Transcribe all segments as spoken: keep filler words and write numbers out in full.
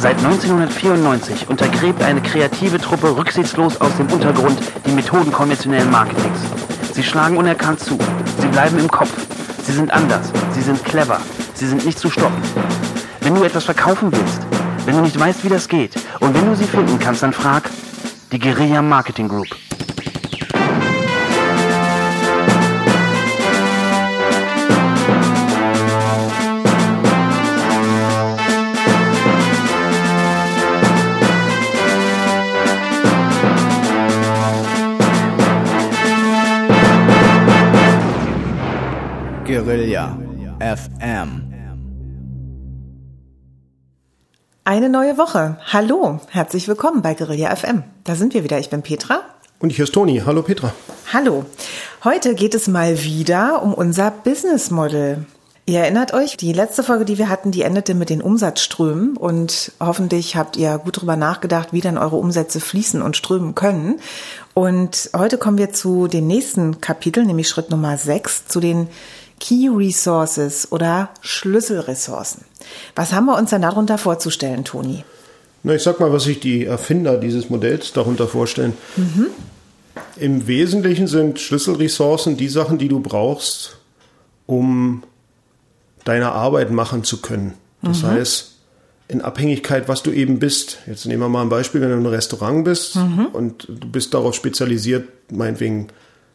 Seit neunzehnhundertvierundneunzig untergräbt eine kreative Truppe rücksichtslos aus dem Untergrund die Methoden konventionellen Marketings. Sie schlagen unerkannt zu. Sie bleiben im Kopf. Sie sind anders. Sie sind clever. Sie sind nicht zu stoppen. Wenn du etwas verkaufen willst, wenn du nicht weißt, wie das geht und wenn du sie finden kannst, dann frag die Guerilla Marketing Group. Guerilla F M. Eine neue Woche. Hallo, herzlich willkommen bei Guerilla F M. Da sind wir wieder. Ich bin Petra. Und hier ist Toni. Hallo Petra. Hallo. Heute geht es mal wieder um unser Business Model. Ihr erinnert euch, die letzte Folge, die wir hatten, die endete mit den Umsatzströmen und hoffentlich habt ihr gut drüber nachgedacht, wie dann eure Umsätze fließen und strömen können. Und heute kommen wir zu den nächsten Kapiteln, nämlich Schritt Nummer sechs, zu den Key Resources oder Schlüsselressourcen. Was haben wir uns denn darunter vorzustellen, Toni? Na, ich sag mal, was sich die Erfinder dieses Modells darunter vorstellen. Mhm. Im Wesentlichen sind Schlüsselressourcen die Sachen, die du brauchst, um deine Arbeit machen zu können. Das mhm. heißt, in Abhängigkeit, was du eben bist. Jetzt nehmen wir mal ein Beispiel, wenn du in einem Restaurant bist mhm. und du bist darauf spezialisiert, meinetwegen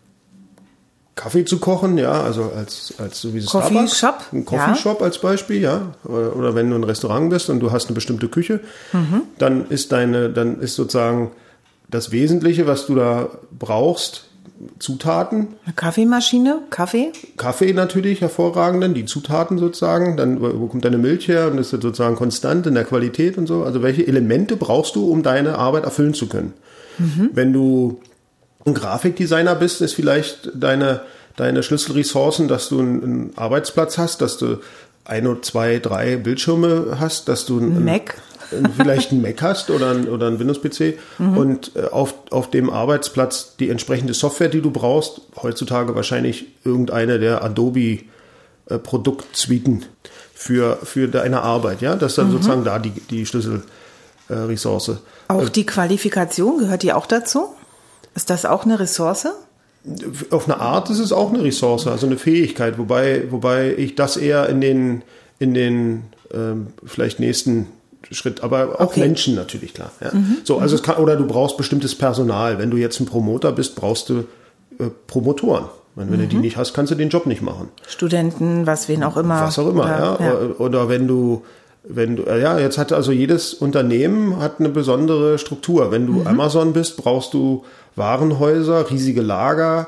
Kaffee zu kochen, ja, also als, als so wie Starbucks. Shop. Ein Coffeeshop ja. als Beispiel, ja. Oder, oder wenn du ein Restaurant bist und du hast eine bestimmte Küche, mhm. dann ist deine, dann ist sozusagen das Wesentliche, was du da brauchst, Zutaten. Eine Kaffeemaschine, Kaffee. Kaffee natürlich, hervorragenden, die Zutaten sozusagen. Dann, wo kommt deine Milch her und ist das sozusagen konstant in der Qualität und so. Also welche Elemente brauchst du, um deine Arbeit erfüllen zu können? Mhm. Wenn du ein Grafikdesigner bist, ist vielleicht deine, deine Schlüsselressourcen, dass du einen, einen Arbeitsplatz hast, dass du ein, zwei, drei Bildschirme hast, dass du ein Mac. vielleicht einen Mac hast oder ein, oder ein Windows-P C mhm. und auf, auf dem Arbeitsplatz die entsprechende Software, die du brauchst, heutzutage wahrscheinlich irgendeine der Adobe-Produktsuiten für, für deine Arbeit, ja, das ist dann mhm. sozusagen da die, die Schlüsselressource. Auch die Qualifikation, gehört die auch dazu? Ist das auch eine Ressource? Auf eine Art ist es auch eine Ressource, also eine Fähigkeit, wobei, wobei ich das eher in den, in den ähm, vielleicht nächsten Schritt, aber auch okay. Menschen natürlich, klar. Ja. Mhm. So, also es kann, oder du brauchst bestimmtes Personal. Wenn du jetzt ein Promoter bist, brauchst du äh, Promotoren. Wenn mhm. du die nicht hast, kannst du den Job nicht machen. Studenten, was, wen auch immer. Was auch immer, oder, ja. ja. Oder, oder wenn du Wenn du, ja, jetzt hat also jedes Unternehmen hat eine besondere Struktur. Wenn du mhm. Amazon bist, brauchst du Warenhäuser, riesige Lager,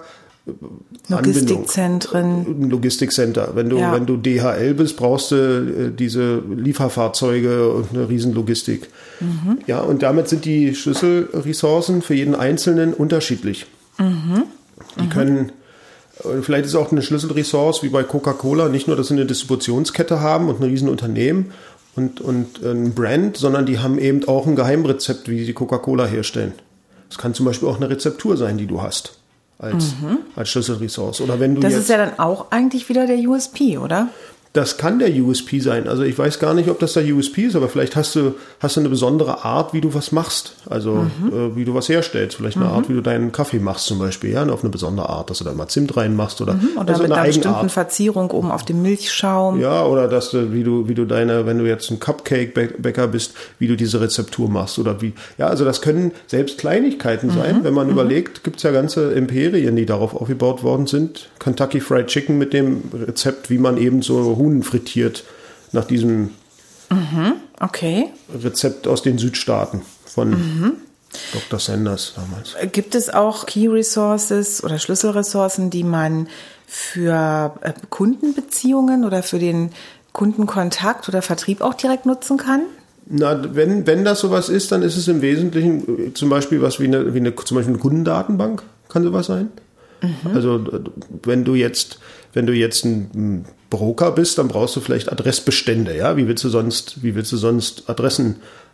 Logistikzentren. Logistikcenter. Wenn du, ja. wenn du D H L bist, brauchst du äh, diese Lieferfahrzeuge und eine Riesenlogistik. Mhm. Ja, und damit sind die Schlüsselressourcen für jeden Einzelnen unterschiedlich. Mhm. Die mhm. können, vielleicht ist auch eine Schlüsselressource wie bei Coca-Cola, nicht nur, dass sie eine Distributionskette haben und ein Riesenunternehmen und, und ein Brand, sondern die haben eben auch ein Geheimrezept, wie sie Coca-Cola herstellen. Das kann zum Beispiel auch eine Rezeptur sein, die du hast als, mhm. als Schlüsselressource. Oder wenn du das jetzt, ist ja dann auch eigentlich wieder der U S P, oder? Das kann der U S P sein. Also ich weiß gar nicht, ob das der U S P ist, aber vielleicht hast du, hast du eine besondere Art, wie du was machst. Also mhm. äh, wie du was herstellst. Vielleicht eine mhm. Art, wie du deinen Kaffee machst zum Beispiel. Ja, auf eine besondere Art, dass du da mal Zimt reinmachst. Oder, mhm. oder also mit eine einer bestimmten Eigenart. Verzierung oben auf dem Milchschaum. Ja, oder dass du, wie du, wie du deine, wenn du jetzt ein Cupcake-Bäcker bist, wie du diese Rezeptur machst. Oder wie, ja, also das können selbst Kleinigkeiten mhm. sein. Wenn man mhm. überlegt, gibt es ja ganze Imperien, die darauf aufgebaut worden sind. Kentucky Fried Chicken mit dem Rezept, wie man eben so Huhn frittiert. Nach diesem mhm, okay. Rezept aus den Südstaaten von mhm. Doktor Sanders damals. Gibt es auch Key Resources oder Schlüsselressourcen, die man für Kundenbeziehungen oder für den Kundenkontakt oder Vertrieb auch direkt nutzen kann? Na, wenn, wenn das sowas ist, dann ist es im Wesentlichen zum Beispiel was wie eine, wie eine, zum Beispiel eine Kundendatenbank, kann sowas sein. Mhm. Also wenn du jetzt, wenn du jetzt ein Broker bist, dann brauchst du vielleicht Adressbestände, ja. Wie willst du sonst, wie willst du sonst Adressen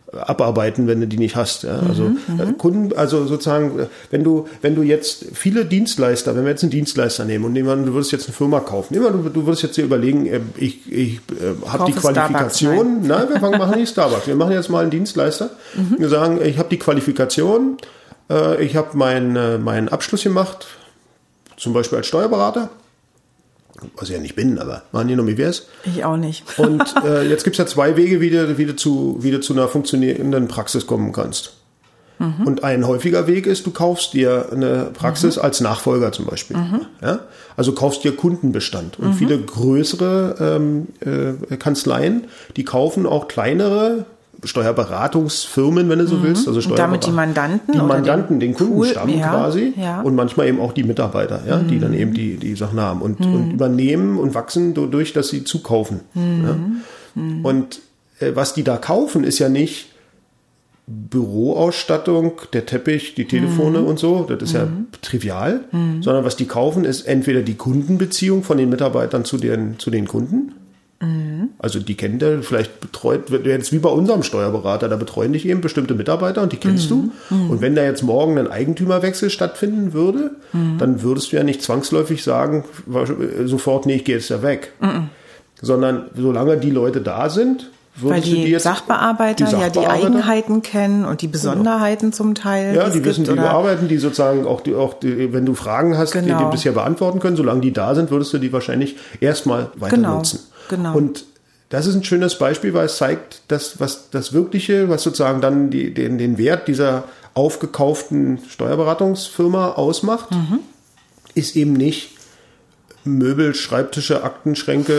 abarbeiten, wenn du die nicht hast. Ja? Also mhm, Kunden, also sozusagen, wenn du, wenn du jetzt viele Dienstleister, wenn wir jetzt einen Dienstleister nehmen und nehmen, du würdest jetzt eine Firma kaufen, nehmen wir, du, du würdest jetzt hier überlegen, ich, ich äh, habe die Qualifikation, nein, wir fangen, machen nicht Starbucks, wir machen jetzt mal einen Dienstleister, mhm. wir sagen, ich habe die Qualifikation, äh, ich habe meinen äh, meinen Abschluss gemacht, zum Beispiel als Steuerberater, was ich ja nicht bin, aber machen die noch wie wär's? Ich auch nicht. Und äh, jetzt gibt es ja zwei Wege, wie du, wie, du zu, wie du zu einer funktionierenden Praxis kommen kannst. Mhm. Und ein häufiger Weg ist, du kaufst dir eine Praxis mhm. als Nachfolger zum Beispiel. Mhm. Ja? Also kaufst dir Kundenbestand. Und mhm. viele größere ähm, äh, Kanzleien, die kaufen auch kleinere Steuerberatungsfirmen, wenn du so mhm. willst. Also und damit die Mandanten? Die Mandanten, den, den Kundenstamm cool, ja, quasi. Ja. Und manchmal eben auch die Mitarbeiter, ja, mhm. die dann eben die, die Sachen haben. Und, mhm. und übernehmen und wachsen dadurch, dass sie zukaufen. Mhm. Ja. Mhm. Und äh, was die da kaufen, ist ja nicht Büroausstattung, der Teppich, die Telefone mhm. und so. Das ist mhm. ja trivial. Mhm. Sondern was die kaufen, ist entweder die Kundenbeziehung von den Mitarbeitern zu den, zu den Kunden. Also die kennt er, vielleicht betreut, jetzt wie bei unserem Steuerberater, da betreuen dich eben bestimmte Mitarbeiter und die kennst mhm. du. Mhm. Und wenn da jetzt morgen ein Eigentümerwechsel stattfinden würde, mhm. dann würdest du ja nicht zwangsläufig sagen, sofort, nee, ich gehe jetzt ja weg. Mhm. Sondern solange die Leute da sind, weil die, die jetzt, Sachbearbeiter, die Sachbearbeiter ja die Eigenheiten kennen und die Besonderheiten genau. zum Teil. Ja, die wissen, gibt, die arbeiten, die sozusagen auch, die, auch die, wenn du Fragen hast, genau. die die bisher beantworten können, solange die da sind, würdest du die wahrscheinlich erstmal weiter genau. nutzen. Genau. Und das ist ein schönes Beispiel, weil es zeigt, dass was das Wirkliche, was sozusagen dann die, den, den Wert dieser aufgekauften Steuerberatungsfirma ausmacht, mhm. ist eben nicht Möbel, Schreibtische, Aktenschränke,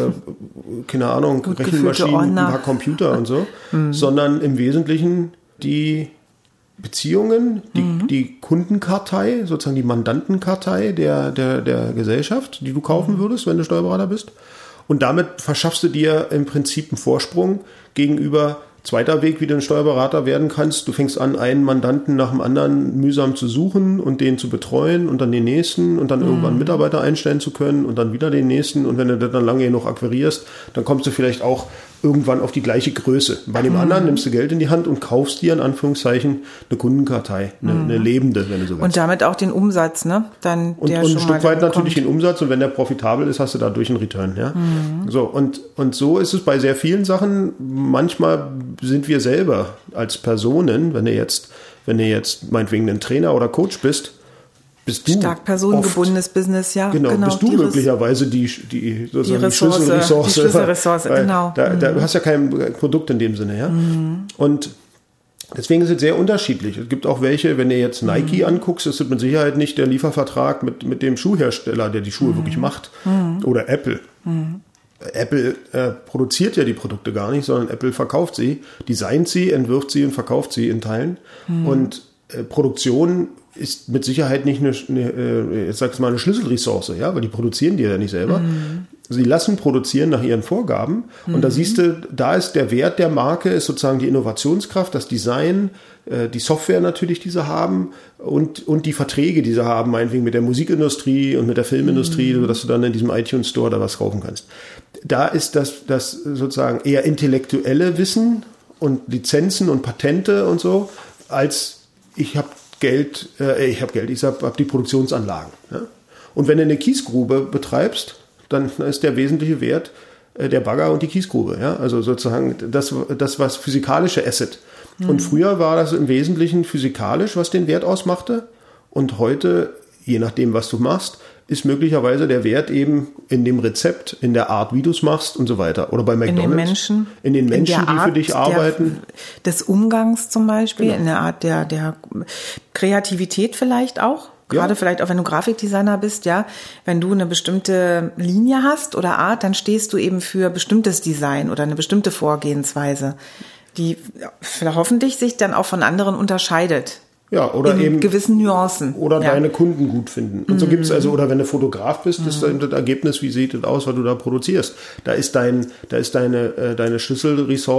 äh, keine Ahnung, gut Rechenmaschinen, ein paar Computer und so, mhm. sondern im Wesentlichen die Beziehungen, die, mhm. die Kundenkartei, sozusagen die Mandantenkartei der, der, der Gesellschaft, die du kaufen würdest, wenn du Steuerberater bist. Und damit verschaffst du dir im Prinzip einen Vorsprung gegenüber zweiter Weg, wie du ein Steuerberater werden kannst. Du fängst an, einen Mandanten nach dem anderen mühsam zu suchen und den zu betreuen und dann den nächsten und dann mhm. irgendwann Mitarbeiter einstellen zu können und dann wieder den nächsten. Und wenn du das dann lange genug akquirierst, dann kommst du vielleicht auch irgendwann auf die gleiche Größe. Bei dem mhm. anderen nimmst du Geld in die Hand und kaufst dir in Anführungszeichen eine Kundenkartei, eine, mhm. eine lebende, wenn du so willst. Und damit auch den Umsatz, ne? Dann und, der und schon ein Stück weit natürlich kommt. Den Umsatz und wenn der profitabel ist, hast du dadurch einen Return. Ja? Mhm. So, und, und so ist es bei sehr vielen Sachen. Manchmal sind wir selber als Personen, wenn du jetzt, wenn du jetzt meinetwegen ein Trainer oder Coach bist, bist du stark personengebundenes Business, ja. Genau, genau bist du möglicherweise die, die, sozusagen die, Ressource, die Schlüsselressource. Die Schlüsselressource, genau. Da, da, du hast ja kein Produkt in dem Sinne, ja. Mhm. Und deswegen ist es sehr unterschiedlich. Es gibt auch welche, wenn du jetzt Nike mhm. anguckst, ist es mit Sicherheit nicht der Liefervertrag mit, mit dem Schuhhersteller, der die Schuhe mhm. wirklich macht. Mhm. Oder Apple. Mhm. Apple äh, produziert ja die Produkte gar nicht, sondern Apple verkauft sie, designt sie, entwirft sie und verkauft sie in Teilen. Mhm. Und äh, Produktion ist mit Sicherheit nicht eine, eine, jetzt sag's mal, eine Schlüsselressource, ja, weil die produzieren die ja nicht selber. Mhm. Sie lassen produzieren nach ihren Vorgaben. Und mhm. da siehst du, da ist der Wert der Marke, ist sozusagen die Innovationskraft, das Design, äh, die Software natürlich, die sie haben und, und die Verträge, die sie haben, meinetwegen mit der Musikindustrie und mit der Filmindustrie, mhm. sodass du dann in diesem iTunes Store da was kaufen kannst. Da ist das, das sozusagen eher intellektuelle Wissen und Lizenzen und Patente und so, als ich habe Geld, äh, ich habe Geld, ich habe hab die Produktionsanlagen. Ja? Und wenn du eine Kiesgrube betreibst, dann ist der wesentliche Wert äh, der Bagger und die Kiesgrube. Ja? Also sozusagen das, das was physikalische Asset. Mhm. Und früher war das im Wesentlichen physikalisch, was den Wert ausmachte. Und heute, je nachdem, was du machst, ist möglicherweise der Wert eben in dem Rezept, in der Art, wie du es machst und so weiter. Oder bei McDonald's. In den Menschen. In den Menschen, in die für dich arbeiten. Der, des Umgangs zum Beispiel, genau. In der Art der, der Kreativität vielleicht auch. Gerade ja. Vielleicht auch, wenn du Grafikdesigner bist, ja. Wenn du eine bestimmte Linie hast oder Art, dann stehst du eben für bestimmtes Design oder eine bestimmte Vorgehensweise, die hoffentlich sich dann auch von anderen unterscheidet. Ja, oder in eben gewissen Nuancen. Oder ja. deine Kunden gut finden. Und so gibt es also, oder wenn du Fotograf bist, mm. ist dann das Ergebnis, wie sieht das aus, was du da produzierst. Da ist dein, da ist deine, äh, deine Schlüsselressource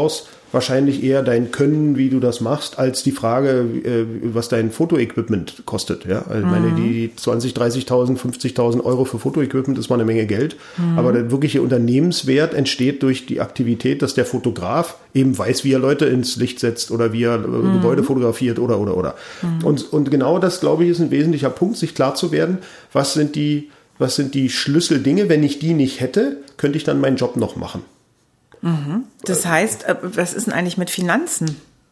wahrscheinlich eher dein Können, wie du das machst, als die Frage, was dein Fotoequipment kostet. Ja? Also mhm. meine, die zwanzigtausend, dreißigtausend, fünfzigtausend Euro für Fotoequipment ist mal eine Menge Geld. Mhm. Aber der wirkliche Unternehmenswert entsteht durch die Aktivität, dass der Fotograf eben weiß, wie er Leute ins Licht setzt oder wie er mhm. Gebäude fotografiert oder, oder, oder. Mhm. Und, und genau das, glaube ich, ist ein wesentlicher Punkt, sich klar zu werden, was sind die, was sind die Schlüsseldinge. Wenn ich die nicht hätte, könnte ich dann meinen Job noch machen. Das heißt, was ist denn eigentlich mit Finanzen?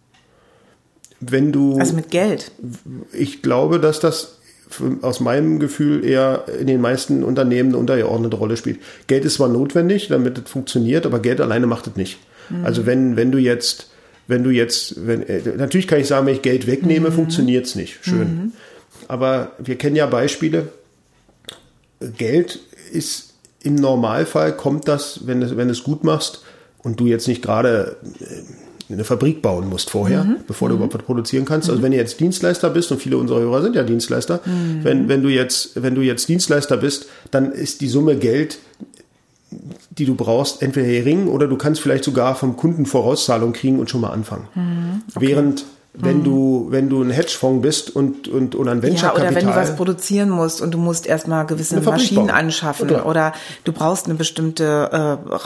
Wenn du, also mit Geld? Ich glaube, dass das aus meinem Gefühl eher in den meisten Unternehmen eine untergeordnete Rolle spielt. Geld ist zwar notwendig, damit es funktioniert, aber Geld alleine macht es nicht. Mhm. Also wenn, wenn du jetzt, wenn du jetzt, wenn, natürlich kann ich sagen, wenn ich Geld wegnehme, mhm. funktioniert es nicht. Schön. Mhm. Aber wir kennen ja Beispiele. Geld ist im Normalfall, kommt das, wenn du, wenn du es gut machst, und du jetzt nicht gerade eine Fabrik bauen musst vorher, mhm. bevor du mhm. überhaupt was produzieren kannst. Also wenn du jetzt Dienstleister bist, und viele unserer Hörer sind ja Dienstleister, mhm. wenn, wenn du jetzt, wenn du jetzt Dienstleister bist, dann ist die Summe Geld, die du brauchst, entweder gering oder du kannst vielleicht sogar vom Kunden Vorauszahlung kriegen und schon mal anfangen. Mhm. Okay. Während wenn mhm. du, wenn du ein Hedgefonds bist und, und, und ein Venture-Kapital. Ja, oder wenn du was produzieren musst und du musst erstmal gewisse Maschinen bauen. anschaffen oder, oder du brauchst eine bestimmte äh,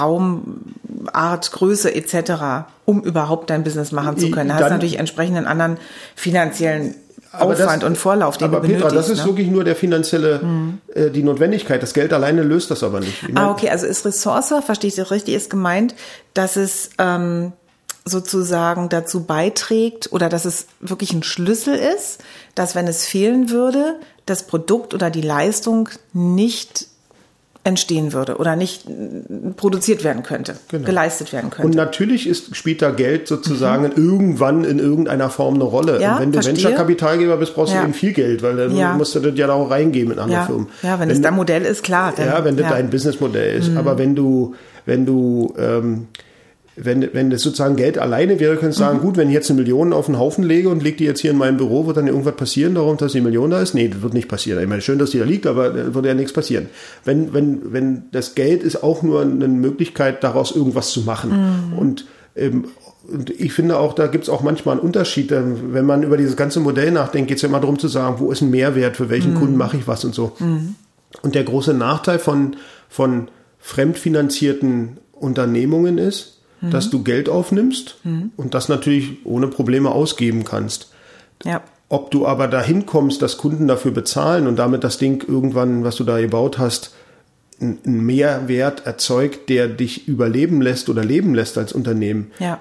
Raumart, Größe et cetera, um überhaupt dein Business machen zu können. Da hast du natürlich entsprechend einen anderen finanziellen Aufwand das, und Vorlauf, den aber du benötigst. Aber Petra, das ist ne? wirklich nur der finanzielle, mhm. äh, die Notwendigkeit. Das Geld alleine löst das aber nicht. Ich mein, ah, okay, also ist Ressource, verstehe ich das richtig, ist gemeint, dass es ähm, sozusagen dazu beiträgt oder dass es wirklich ein Schlüssel ist, dass wenn es fehlen würde, das Produkt oder die Leistung nicht entstehen würde oder nicht produziert werden könnte, genau. geleistet werden könnte. Und natürlich ist, spielt da Geld sozusagen mhm. irgendwann in irgendeiner Form eine Rolle. Ja, und wenn du Venture-Kapitalgeber bist, brauchst ja. du eben viel Geld, weil dann ja. musst du das ja da auch reingeben in andere ja. Firmen. Ja, wenn, wenn das dein Modell ist, klar. Dann, ja, wenn das ja. dein Businessmodell ist. Mhm. Aber wenn du, wenn du, ähm, Wenn, wenn das sozusagen Geld alleine wäre, könntest du sagen, mhm. gut, wenn ich jetzt eine Million auf den Haufen lege und lege die jetzt hier in meinem Büro, wird dann irgendwas passieren darum, dass die Million da ist? Nee, das wird nicht passieren. Ich meine, schön, dass die da liegt, aber da würde ja nichts passieren. Wenn, wenn, wenn das Geld ist auch nur eine Möglichkeit, daraus irgendwas zu machen. Mhm. Und, ähm, und ich finde auch, da gibt es auch manchmal einen Unterschied. Wenn man über dieses ganze Modell nachdenkt, geht es ja immer darum zu sagen, wo ist ein Mehrwert, für welchen mhm. Kunden mache ich was und so. Mhm. Und der große Nachteil von, von fremdfinanzierten Unternehmungen ist, dass du Geld aufnimmst mhm. und das natürlich ohne Probleme ausgeben kannst. Ja. Ob du aber dahin kommst, dass Kunden dafür bezahlen und damit das Ding irgendwann, was du da gebaut hast, einen Mehrwert erzeugt, der dich überleben lässt oder leben lässt als Unternehmen, ja.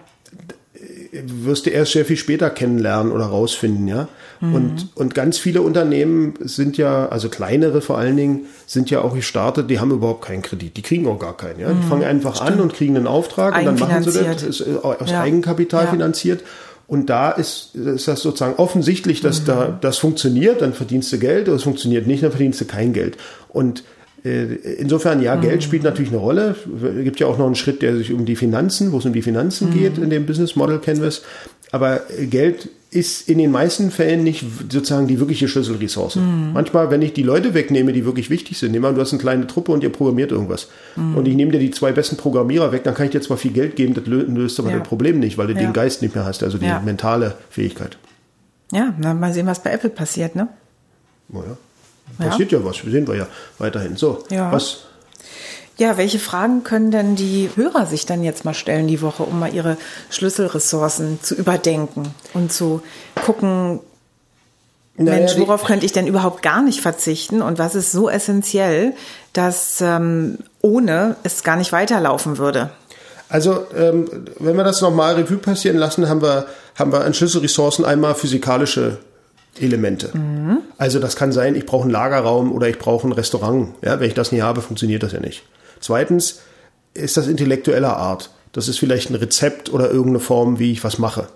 wirst du erst sehr viel später kennenlernen oder rausfinden, ja. Mhm. Und, und ganz viele Unternehmen sind ja, also kleinere vor allen Dingen, sind ja auch gestartet, die haben überhaupt keinen Kredit, die kriegen auch gar keinen, ja. Die mhm. fangen einfach Stimmt. an und kriegen einen Auftrag und dann machen sie das, ist aus ja. Eigenkapital ja. finanziert. Und da ist, ist das sozusagen offensichtlich, dass mhm. da das funktioniert, dann verdienst du Geld, oder es funktioniert nicht, dann verdienst du kein Geld. Und insofern, ja, Geld spielt natürlich eine Rolle. Es gibt ja auch noch einen Schritt, der sich um die Finanzen, wo es um die Finanzen mhm. geht in dem Business Model Canvas. Aber Geld ist in den meisten Fällen nicht sozusagen die wirkliche Schlüsselressource. Mhm. Manchmal, wenn ich die Leute wegnehme, die wirklich wichtig sind, nehmen wir, du hast eine kleine Truppe und ihr programmiert irgendwas. Mhm. Und ich nehme dir die zwei besten Programmierer weg, dann kann ich dir zwar viel Geld geben, das löst aber ja. das Problem nicht, weil du ja. den Geist nicht mehr hast, also die ja. mentale Fähigkeit. Ja, na, mal sehen, was bei Apple passiert, ne? Oh ja. Passiert ja, ja was, sehen wir ja weiterhin. So, ja. was? Ja, welche Fragen können denn die Hörer sich dann jetzt mal stellen die Woche, um mal ihre Schlüsselressourcen zu überdenken und zu gucken, naja, Mensch, worauf könnte ich denn überhaupt gar nicht verzichten und was ist so essentiell, dass ähm, ohne es gar nicht weiterlaufen würde? Also, ähm, wenn wir das nochmal Revue passieren lassen, haben wir, haben wir an Schlüsselressourcen einmal physikalische Elemente. Mhm. Also das kann sein, ich brauche einen Lagerraum oder ich brauche ein Restaurant. Ja, wenn ich das nicht habe, funktioniert das ja nicht. Zweitens ist das intellektueller Art. Das ist vielleicht ein Rezept oder irgendeine Form, wie ich was mache.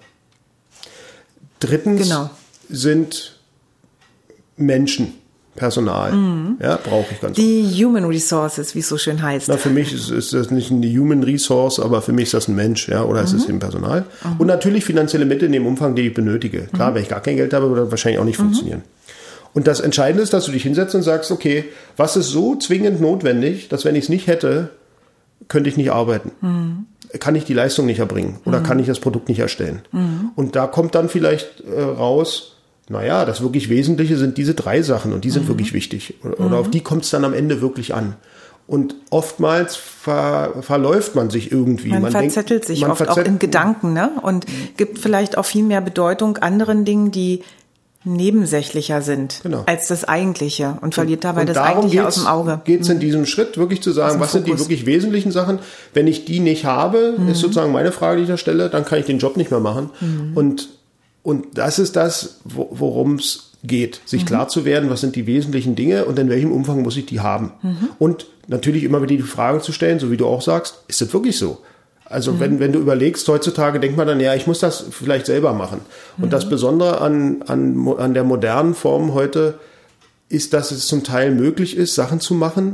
Drittens genau. sind Menschen, Personal. Mhm. Ja, brauche ich ganz Die oft. Human Resources, wie es so schön heißt. Na, für mich ist, ist das nicht eine Human Resource, aber für mich ist das ein Mensch, ja, oder mhm. es ist eben Personal. Mhm. Und natürlich finanzielle Mittel in dem Umfang, die ich benötige. Klar, mhm. wenn ich gar kein Geld habe, würde das wahrscheinlich auch nicht mhm. funktionieren. Und das Entscheidende ist, dass du dich hinsetzt und sagst, okay, was ist so zwingend notwendig, dass wenn ich es nicht hätte, könnte ich nicht arbeiten. Mhm. kann ich die Leistung nicht erbringen oder mhm. kann ich das Produkt nicht erstellen. Mhm. Und da kommt dann vielleicht äh, raus, naja, das wirklich Wesentliche sind diese drei Sachen und die sind mhm. wirklich wichtig. Oder, mhm. oder auf die kommt es dann am Ende wirklich an. Und oftmals ver, verläuft man sich irgendwie. Man, man verzettelt denkt, sich man oft verzettelt, auch in Gedanken, ne? Und mhm. gibt vielleicht auch viel mehr Bedeutung anderen Dingen, die nebensächlicher sind genau. als das Eigentliche und verliert dabei und das Eigentliche aus dem Auge. Geht es in diesem Schritt wirklich zu sagen, was Fokus. sind die wirklich wesentlichen Sachen? Wenn ich die nicht habe, mhm. ist sozusagen meine Frage, die ich da stelle, dann kann ich den Job nicht mehr machen. Mhm. Und, und das ist das, worum es geht, sich mhm. klar zu werden, was sind die wesentlichen Dinge und in welchem Umfang muss ich die haben. Mhm. Und natürlich immer wieder die Frage zu stellen, so wie du auch sagst, ist das wirklich so? Also mhm. wenn, wenn du überlegst, heutzutage denkt man dann, ja, ich muss das vielleicht selber machen. Und mhm. das Besondere an, an, an der modernen Form heute ist, dass es zum Teil möglich ist, Sachen zu machen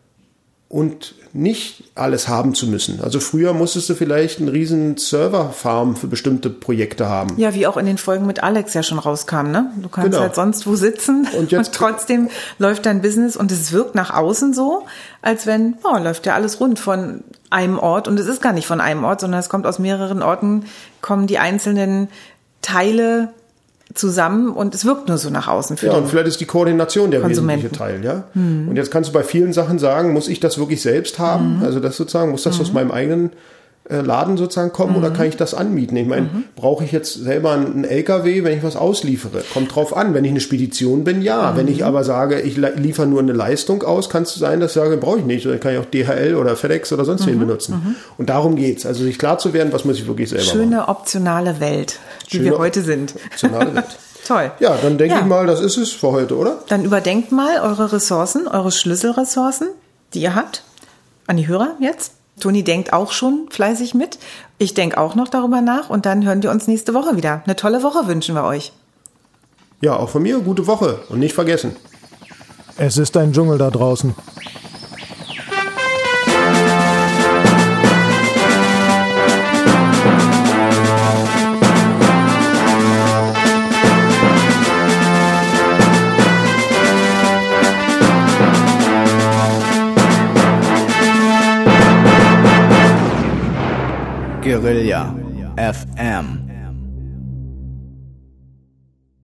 und nicht alles haben zu müssen. Also früher musstest du vielleicht einen riesen Serverfarm für bestimmte Projekte haben. Ja, wie auch in den Folgen mit Alex ja schon rauskam, ne? Du kannst genau. halt sonst wo sitzen und, jetzt und trotzdem läuft dein Business und es wirkt nach außen so, als wenn, oh, läuft ja alles rund von einem Ort und es ist gar nicht von einem Ort, sondern es kommt aus mehreren Orten, kommen die einzelnen Teile zusammen und es wirkt nur so nach außen. Für ja, und vielleicht ist die Koordination der wesentliche Teil, ja. Mhm. Und jetzt kannst du bei vielen Sachen sagen, muss ich das wirklich selbst haben? Mhm. Also das sozusagen, muss das mhm. aus meinem eigenen äh, Laden sozusagen kommen mhm. oder kann ich das anmieten? Ich meine, mhm. brauche ich jetzt selber einen L K W, wenn ich was ausliefere? Kommt drauf an. Wenn ich eine Spedition bin, ja. Mhm. Wenn ich aber sage, ich liefere nur eine Leistung aus, kann es sein, dass ich sage, brauche ich nicht. Dann kann ich auch D H L oder FedEx oder sonst mhm. wen benutzen. Mhm. Und darum geht's. Also sich klar zu werden, was muss ich wirklich selber Schöne, machen. Schöne optionale Welt, die Schöne, wir heute sind. Optionale Welt. Toll. Ja, dann denke ja. ich mal, das ist es für heute, oder? Dann überdenkt mal eure Ressourcen, eure Schlüsselressourcen, die ihr habt. An die Hörer jetzt. Toni denkt auch schon fleißig mit. Ich denke auch noch darüber nach und dann hören wir uns nächste Woche wieder. Eine tolle Woche wünschen wir euch. Ja, auch von mir gute Woche und nicht vergessen. Es ist ein Dschungel da draußen. Guerilla F M.